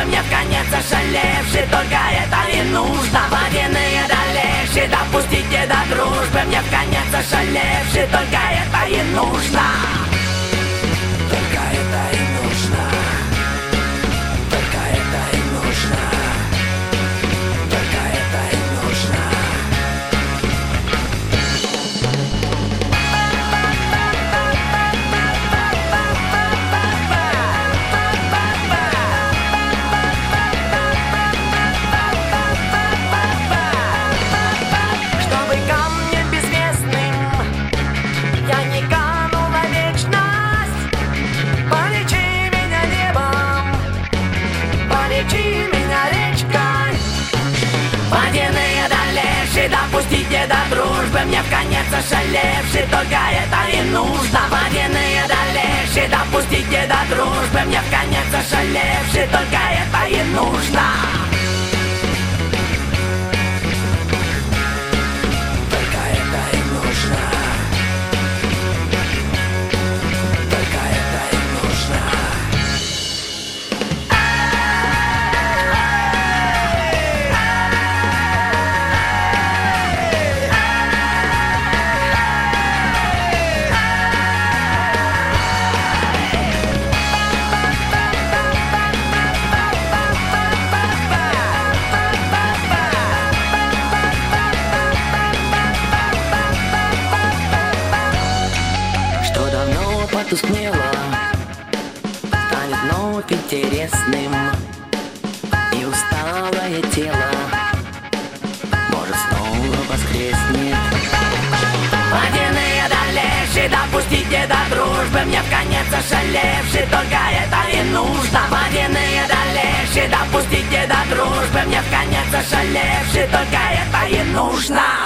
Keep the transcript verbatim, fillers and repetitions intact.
мне в конец ошалевший, только это и нужно. Водяные дальнейшие, допустите до дружбы, мне в конец ошалевший, только это и нужно. Только это и нужно. Только это и нужно. Только это и нужно. Чтобы камнем безвестным я не канул на вечность, полечи меня небом, полечи меня речкой. Водяные дальнейшие, допустите до дружбы, мне в конец ошалевший, только это и нужно. Водяные дальнейшие, допустите до дружбы, мне в конец ошалевший, только это и нужно. Только это и нужно. Только это и нужно. Что давно потускнело, станет вновь интересным, и усталое тело может снова воскреснет. Водяные дальнейшие, допустите до дружбы, мне в конец ошалевший, только это и нужно. Водяные дальнейшие, допустите до дружбы, мне в конец ошалевший, только это и нужно.